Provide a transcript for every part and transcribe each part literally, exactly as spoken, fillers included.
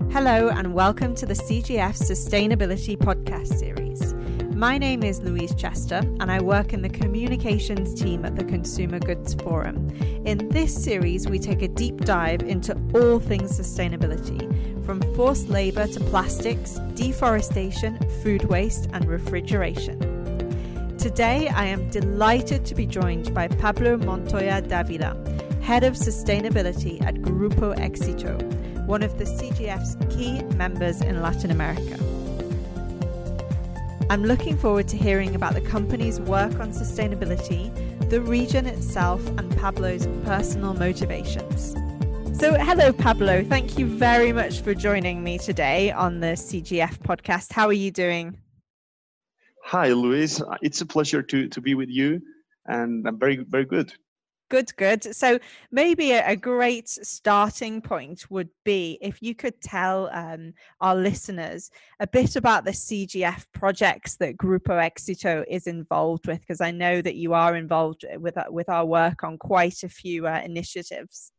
Hello and welcome to the C G F Sustainability Podcast Series. My name is Louise Chester and I work in the communications team at the Consumer Goods Forum. In this series, we take a deep dive into all things sustainability, from forced labour to plastics, deforestation, food waste and refrigeration. Today, I am delighted to be joined by Pablo Montoya Davila, Head of Sustainability at Grupo Éxito, one of the C G F's key members in Latin America. I'm looking forward to hearing about the company's work on sustainability, the region itself, and Pablo's personal motivations. So, hello, Pablo. Thank you very much for joining me today on the C G F podcast. How are you doing? Hi, Luis. It's a pleasure to, to be with you, and I'm very, very good. Good, good. So maybe a, a great starting point would be if you could tell um, our listeners a bit about the C G F projects that Grupo Éxito is involved with, because I know that you are involved with, with our work on quite a few uh, initiatives.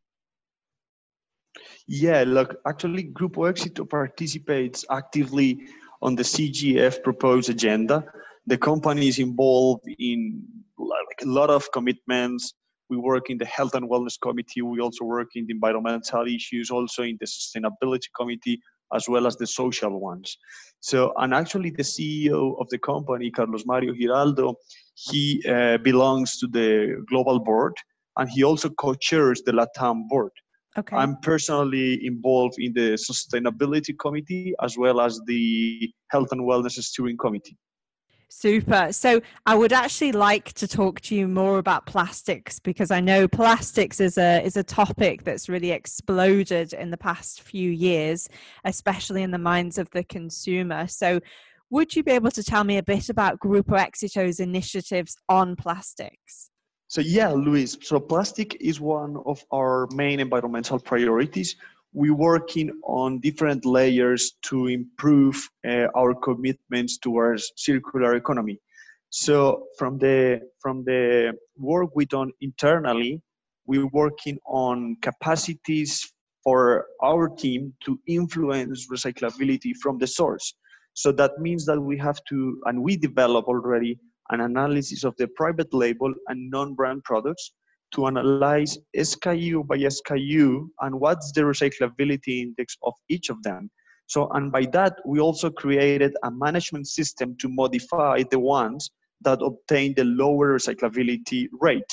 Yeah, look, actually, Grupo Éxito participates actively on the C G F proposed agenda. The company is involved in like a lot of commitments. We work in the Health and Wellness Committee. We also work in the environmental issues, also in the Sustainability Committee, as well as the social ones. So, and actually the C E O of the company, Carlos Mario Giraldo, he uh, belongs to the global board, and he also co-chairs the LATAM board. Okay. I'm personally involved in the Sustainability Committee, as well as the Health and Wellness Steering Committee. Super. So I would actually like to talk to you more about plastics, because I know plastics is a is a topic that's really exploded in the past few years, especially in the minds of the consumer. So would you be able to tell me a bit about Grupo Éxito's initiatives on plastics? So yeah, Luis, so plastic is one of our main environmental priorities. We're working on different layers to improve uh, our commitments towards circular economy. So from the from the work we done internally, we're working on capacities for our team to influence recyclability from the source. So that means that we have to, and we develop already an analysis of the private label and non-brand products to analyze S K U by S K U and what's the recyclability index of each of them. So, and by that, we also created a management system to modify the ones that obtain the lower recyclability rate.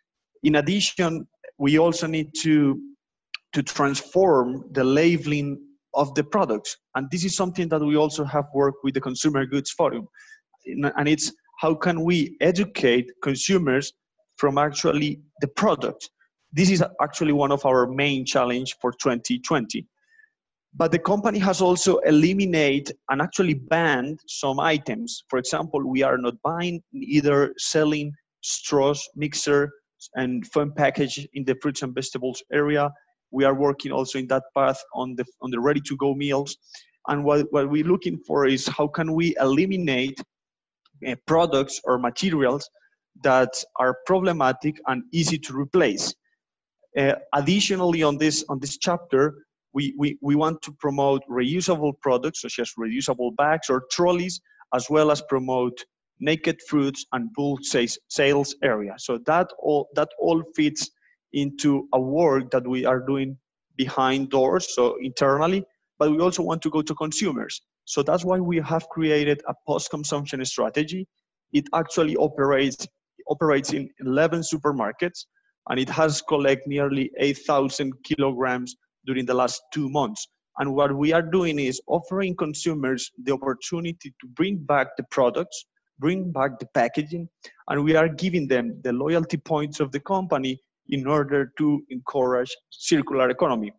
In addition, we also need to, to transform the labeling of the products. And this is something that we also have worked with the Consumer Goods Forum. And it's how can we educate consumers from actually the product. This is actually one of our main challenge for twenty twenty. But the company has also eliminated and actually banned some items. For example, we are not buying, either selling straws, mixer, and foam package in the fruits and vegetables area. We are working also in that path on the on the ready-to-go meals. And what, what we're looking for is how can we eliminate uh, products or materials that are problematic and easy to replace. Uh, additionally, on this on this chapter, we, we, we want to promote reusable products such as reusable bags or trolleys, as well as promote naked fruits and bulk sales area. So that all that all fits into a work that we are doing behind doors, so internally, but we also want to go to consumers. So that's why we have created a post-consumption strategy. It actually operates operates in eleven supermarkets, and it has collected nearly eight thousand kilograms during the last two months. And what we are doing is offering consumers the opportunity to bring back the products, bring back the packaging, and we are giving them the loyalty points of the company in order to encourage circular economy.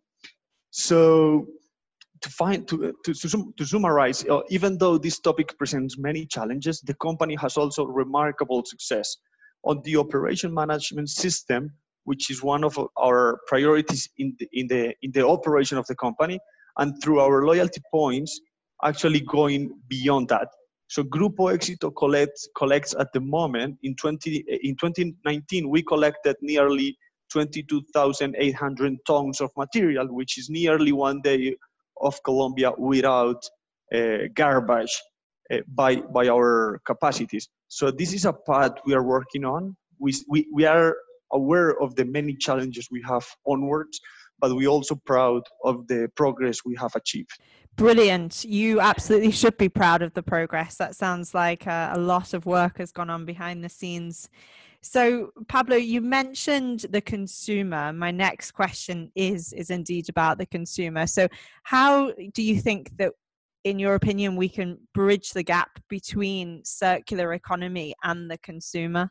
So to find to to, to, to summarize, uh, even though this topic presents many challenges, the company has also remarkable success on the operation management system, which is one of our priorities in the, in the in the operation of the company, and through our loyalty points, actually going beyond that. So Grupo Éxito collects collects at the moment in twenty in twenty nineteen we collected nearly twenty-two thousand eight hundred tons of material, which is nearly one day of Colombia without uh, garbage uh, by, by our capacities. So this is a path we are working on. We, we, we are aware of the many challenges we have onwards, but we're also proud of the progress we have achieved. Brilliant. You absolutely should be proud of the progress. That sounds like a, a lot of work has gone on behind the scenes. So, Pablo, you mentioned the consumer. My next question is, is indeed about the consumer. So how do you think that, in your opinion, we can bridge the gap between circular economy and the consumer?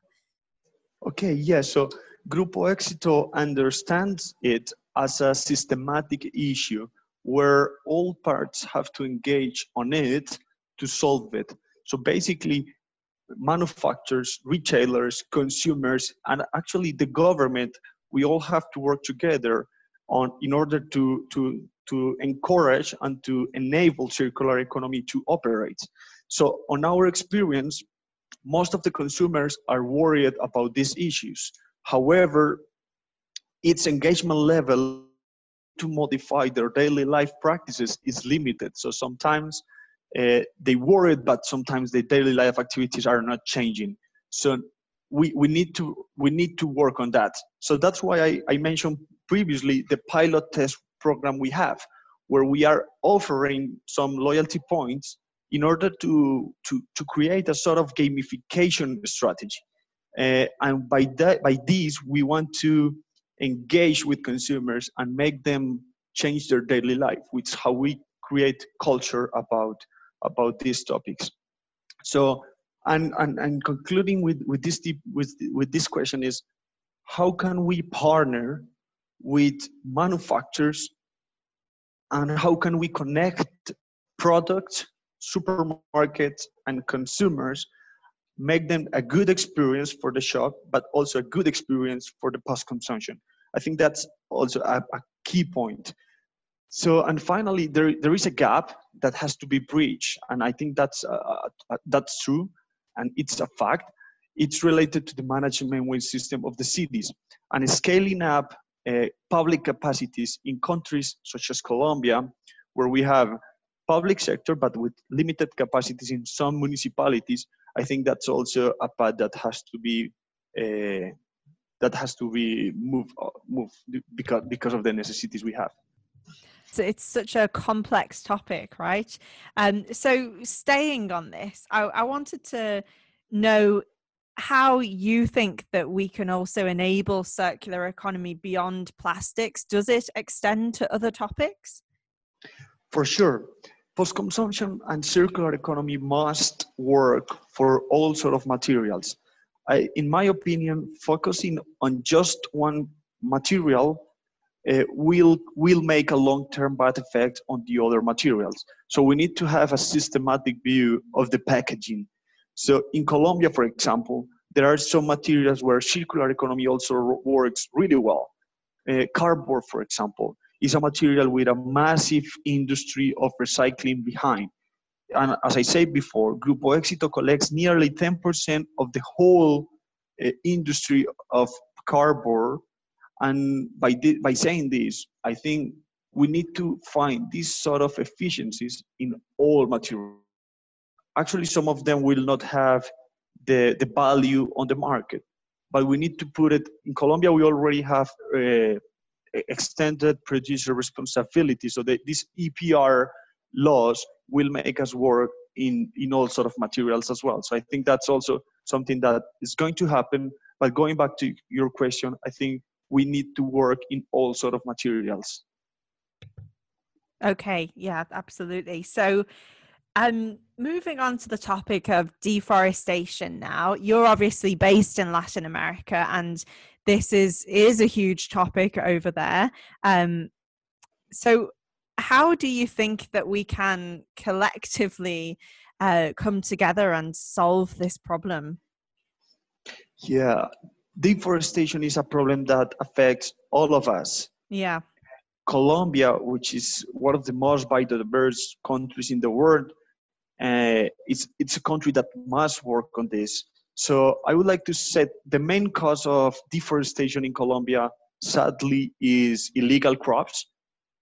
Okay, yeah, so Grupo Éxito understands it as a systematic issue where all parts have to engage on it to solve it. So basically, manufacturers, retailers, consumers, and actually the government, we all have to work together on in order to, to, to encourage and to enable circular economy to operate. So on our experience, most of the consumers are worried about these issues. However, its engagement level to modify their daily life practices is limited. So sometimes uh, they worried, but sometimes their daily life activities are not changing. So we, we need to we need to work on that. So that's why I, I mentioned previously the pilot test program we have, where we are offering some loyalty points in order to, to, to create a sort of gamification strategy. Uh, and by that, by this, we want to engage with consumers and make them change their daily life, which is how we create culture about, about these topics. So, and, and, and concluding with, with, this deep, with, with this question is, how can we partner with manufacturers and how can we connect products, supermarkets, and consumers, make them a good experience for the shop, but also a good experience for the post-consumption? I think that's also a, a key point. So, and finally, there, there is a gap that has to be bridged, and I think that's, uh, uh, that's true, and it's a fact. It's related to the management system of the cities, and scaling up uh, public capacities in countries such as Colombia, where we have public sector, but with limited capacities in some municipalities. I think that's also a path that has to be uh, that has to be moved moved because because of the necessities we have. So it's such a complex topic, right? Um, so staying on this, I, I wanted to know how you think that we can also enable circular economy beyond plastics. Does it extend to other topics? For sure. Post-consumption and circular economy must work for all sort of materials. I, in my opinion, focusing on just one material uh, will, will make a long-term bad effect on the other materials. So we need to have a systematic view of the packaging. So in Colombia, for example, there are some materials where circular economy also works really well. Uh, cardboard, for example, is a material with a massive industry of recycling behind. And as I said before, Grupo Éxito collects nearly ten percent of the whole uh, industry of cardboard. And by, by saying this, I think we need to find these sort of efficiencies in all materials. Actually, some of them will not have the, the value on the market, but we need to put it, in Colombia, we already have uh, extended producer responsibility. So that these E P R laws will make us work in, in all sort of materials as well. So I think that's also something that is going to happen. But going back to your question, I think we need to work in all sort of materials. Okay, yeah, absolutely. So um, moving on to the topic of deforestation now, you're obviously based in Latin America, and this is, is a huge topic over there. Um, so how do you think that we can collectively uh, come together and solve this problem? Yeah, deforestation is a problem that affects all of us. Yeah. Colombia, which is one of the most biodiverse countries in the world, uh, it's, it's a country that must work on this. So I would like to say the main cause of deforestation in Colombia, sadly, is illegal crops.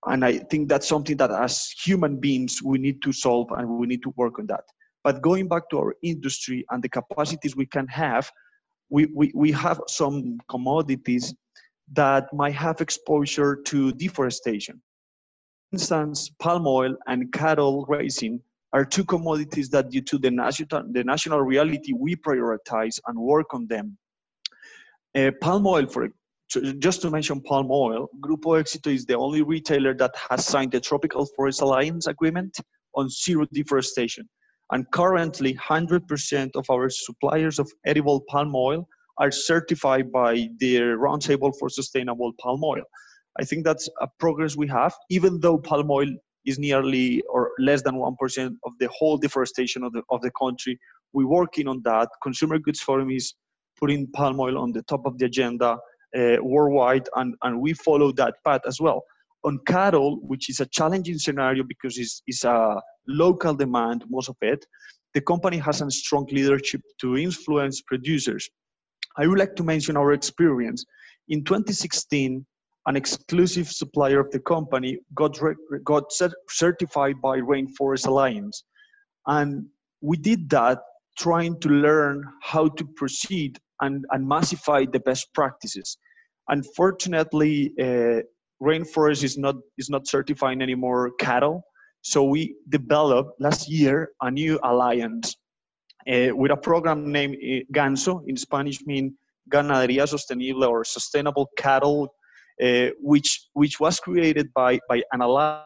And I think that's something that as human beings, we need to solve and we need to work on that. But going back to our industry and the capacities we can have, we, we, we have some commodities that might have exposure to deforestation. For instance, palm oil and cattle raising are two commodities that due to the national, the national reality, we prioritize and work on them. Uh, palm oil, for just to mention palm oil, Grupo Éxito is the only retailer that has signed the Tropical Forest Alliance agreement on zero deforestation. And currently, one hundred percent of our suppliers of edible palm oil are certified by the Roundtable for Sustainable Palm Oil. I think that's a progress we have, even though palm oil is nearly or less than one percent of the whole deforestation of the, of the country. We're working on that. Consumer Goods Forum is putting palm oil on the top of the agenda uh, worldwide, and, and we follow that path as well. On cattle, which is a challenging scenario because it's, it's a local demand, most of it, the company has a strong leadership to influence producers. I would like to mention our experience. In twenty sixteen, an exclusive supplier of the company got, got certified by Rainforest Alliance. And we did that trying to learn how to proceed and, and massify the best practices. Unfortunately, uh, Rainforest is not, is not certifying anymore cattle. So we developed last year a new alliance uh, with a program named uh, GANSO, in Spanish mean Ganadería Sostenible or Sustainable Cattle, uh, which, which was created by, by an alliance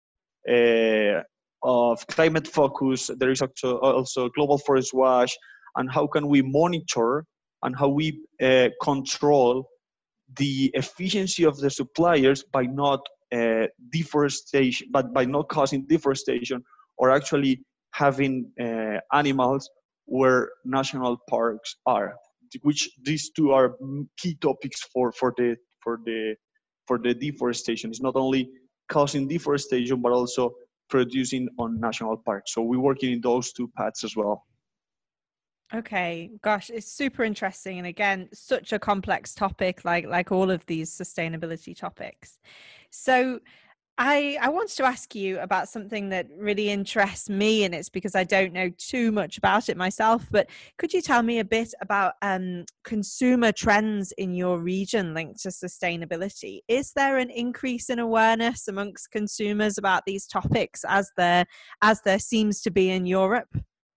uh, of climate focus. There is also, also Global Forest Watch, and how can we monitor and how we uh, control the efficiency of the suppliers by not uh, deforestation, but by not causing deforestation, or actually having uh, animals where national parks are, which these two are key topics for, for the for the for the deforestation. It's not only causing deforestation, but also producing on national parks. So we're working in those two paths as well. Okay, gosh, it's super interesting. And again, such a complex topic, like like all of these sustainability topics. So I, I wanted to ask you about something that really interests me, and it's because I don't know too much about it myself, but could you tell me a bit about um, consumer trends in your region linked to sustainability? Is there an increase in awareness amongst consumers about these topics as there, as there seems to be in Europe?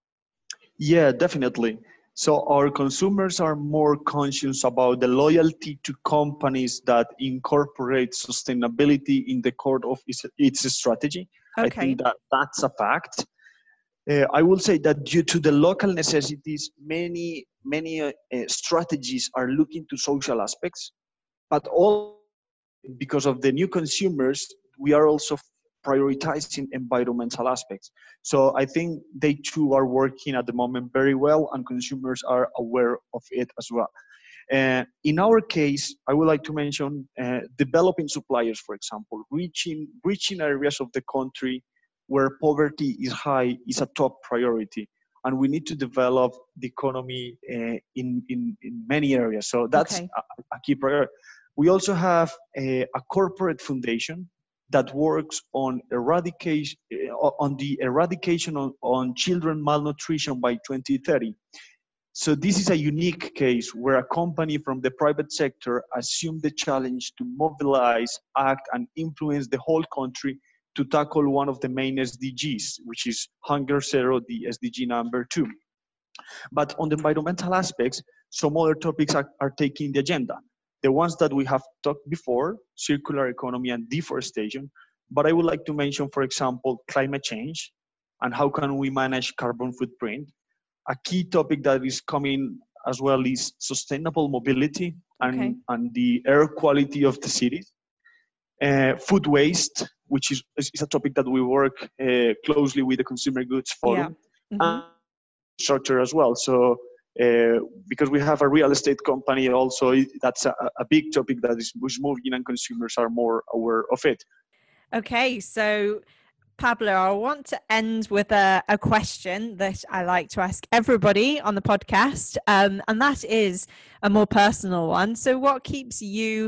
Yeah, definitely. So our consumers are more conscious about the loyalty to companies that incorporate sustainability in the core of its, its strategy. Okay. I think that that's a fact. Uh, I will say that due to the local necessities, many, many uh, uh, strategies are looking to social aspects, but all because of the new consumers, we are also prioritizing environmental aspects. So I think they too are working at the moment very well, and consumers are aware of it as well. Uh, in our case, I would like to mention uh, developing suppliers, for example, reaching, reaching areas of the country where poverty is high is a top priority. And we need to develop the economy uh, in, in, in many areas. So that's okay. a, a key priority. We also have a, a corporate foundation that works on eradication, on the eradication on, on children malnutrition by twenty thirty. So this is a unique case where a company from the private sector assumed the challenge to mobilize, act, and influence the whole country to tackle one of the main S D Gs, which is Hunger Zero, the S D G number two. But on the environmental aspects, some other topics are, are taking the agenda. The ones that we have talked before, circular economy and deforestation, but I would like to mention, for example, climate change and how can we manage carbon footprint. A key topic that is coming as well is sustainable mobility and, okay. and the air quality of the cities. Uh, food waste, which is, is a topic that we work uh, closely with the Consumer Goods Forum, yeah. mm-hmm. and structure as well. So uh, because we have a real estate company also, that's a, a big topic that is, is moving and consumers are more aware of it. Okay, so Pablo, I want to end with a, a question that I like to ask everybody on the podcast, um, and that is a more personal one. So what keeps you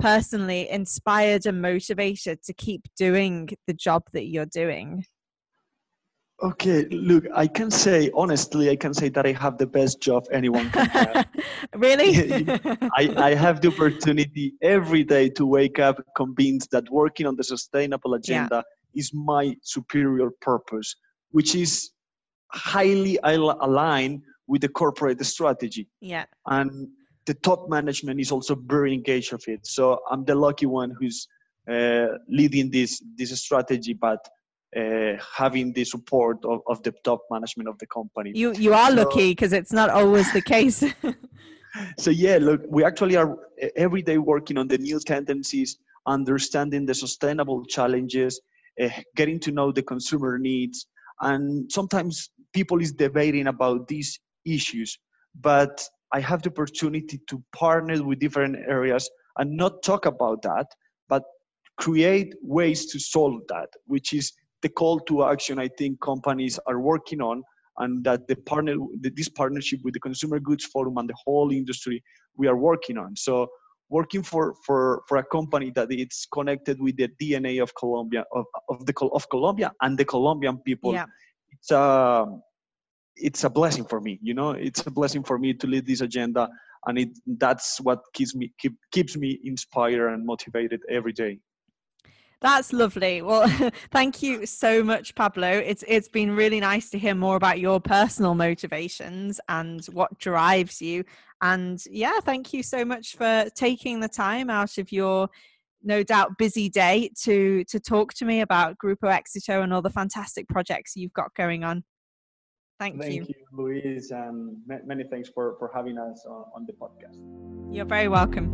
personally inspired and motivated to keep doing the job that you're doing? Okay, look, I can say, honestly, I can say that I have the best job anyone can have. Really? I, I have the opportunity every day to wake up convinced that working on the sustainable agenda yeah. is my superior purpose, which is highly aligned with the corporate strategy. Yeah. And the top management is also very engaged with it. So I'm the lucky one who's uh, leading this, this strategy, but Uh, having the support of, of the top management of the company. You you are so, lucky because it's not always the case. So yeah, look, we actually are every day working on the new tendencies, understanding the sustainable challenges, uh, getting to know the consumer needs, and sometimes people is debating about these issues, but I have the opportunity to partner with different areas and not talk about that, but create ways to solve that, which is the call to action I think companies are working on, and that the partner, this partnership with the Consumer Goods Forum and the whole industry we are working on. So working for, for, for a company that it's connected with the D N A of Colombia, of, of, the, of Colombia and the Colombian people, yeah. it's, a, it's a blessing for me, you know, it's a blessing for me to lead this agenda, and it, that's what keeps me, keep, keeps me inspired and motivated every day. That's lovely. Well, thank you so much, Pablo. It's it's been really nice to hear more about your personal motivations and what drives you. And yeah, thank you so much for taking the time out of your no doubt busy day to to talk to me about Grupo Éxito and all the fantastic projects you've got going on. Thank, thank you. Thank you, Louise, and many thanks for, for having us on, on the podcast. You're very welcome.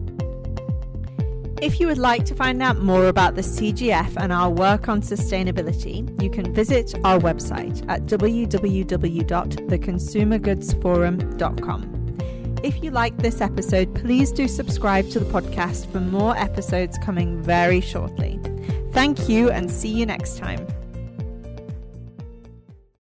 If you would like to find out more about the C G F and our work on sustainability, you can visit our website at w w w dot the consumer goods forum dot com. If you like this episode, please do subscribe to the podcast for more episodes coming very shortly. Thank you and see you next time.